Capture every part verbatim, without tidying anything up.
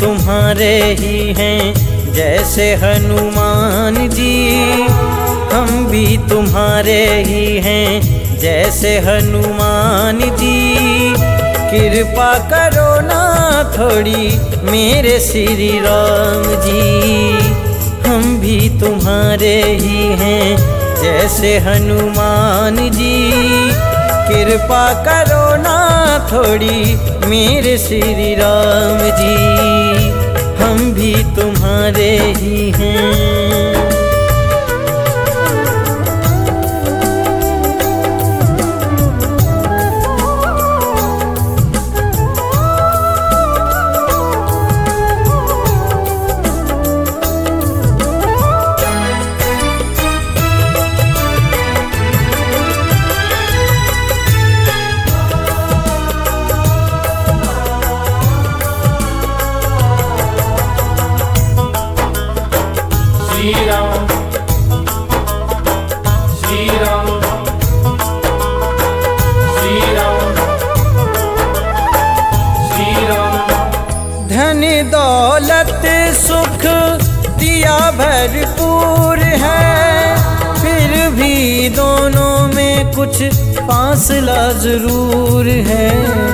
तुम्हारे ही हैं जैसे हनुमान जी, हम भी तुम्हारे ही हैं जैसे हनुमान जी। कृपा करो ना थोड़ी मेरे श्री राम जी, हम भी तुम्हारे ही हैं जैसे हनुमान जी। कृपा करो ना थोड़ी मेरे श्री राम जी, हम भी तुम्हारे ही हैं। श्री राम श्री राम श्री राम श्री राम। धन दौलत सुख दिया भरपूर है, फिर भी दोनों में कुछ फासला जरूर है।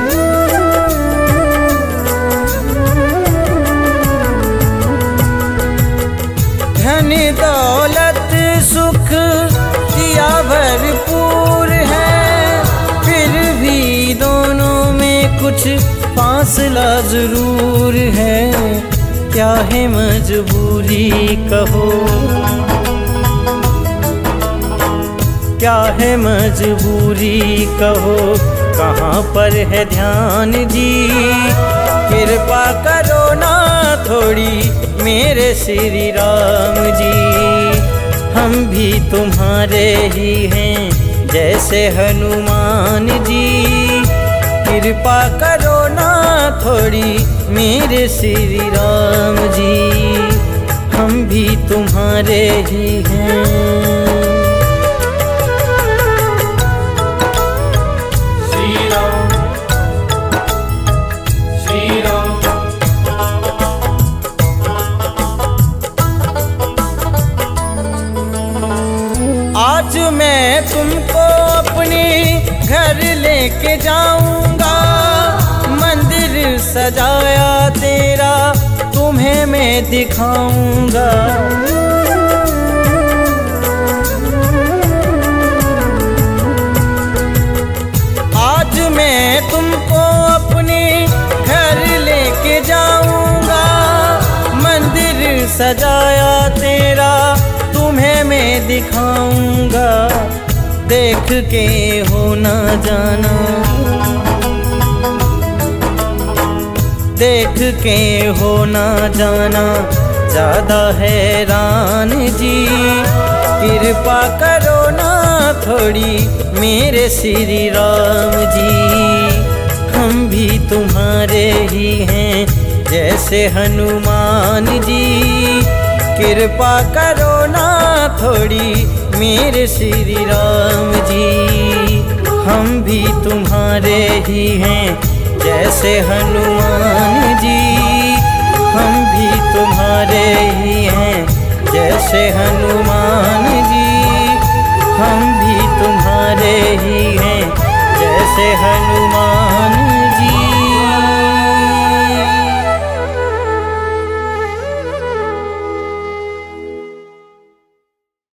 धन दौलत सुख दिया भरपूर है, फिर भी दोनों में कुछ फासला जरूर है। क्या है मजबूरी कहो, क्या है मजबूरी कहो, कहाँ पर है ध्यान जी। कृपा करो ना थोड़ी मेरे श्री राम जी, हम भी तुम्हारे ही हैं जैसे हनुमान जी। कृपा करो ना थोड़ी मेरे श्री राम जी, हम भी तुम्हारे ही हैं। आज मैं तुमको अपने घर लेके जाऊंगा, मंदिर सजाया तेरा तुम्हें मैं दिखाऊंगा। आज मैं तुमको अपने घर लेके जाऊंगा, मंदिर सजाया तेरा तुम्हें मैं दिखाऊंगा। देख के हो ना जाना, देख के हो ना जाना ज़्यादा हैरान जी। कृपा करो ना थोड़ी मेरे श्री राम जी, हम भी तुम्हारे ही हैं जैसे हनुमान जी। कृपा करो ना थोड़ी मेरे श्री राम जी, हम भी तुम्हारे ही हैं जैसे हनुमान जी। हम भी तुम्हारे ही हैं जैसे हनुमान जी, हम भी तुम्हारे ही हैं जैसे हनुमान।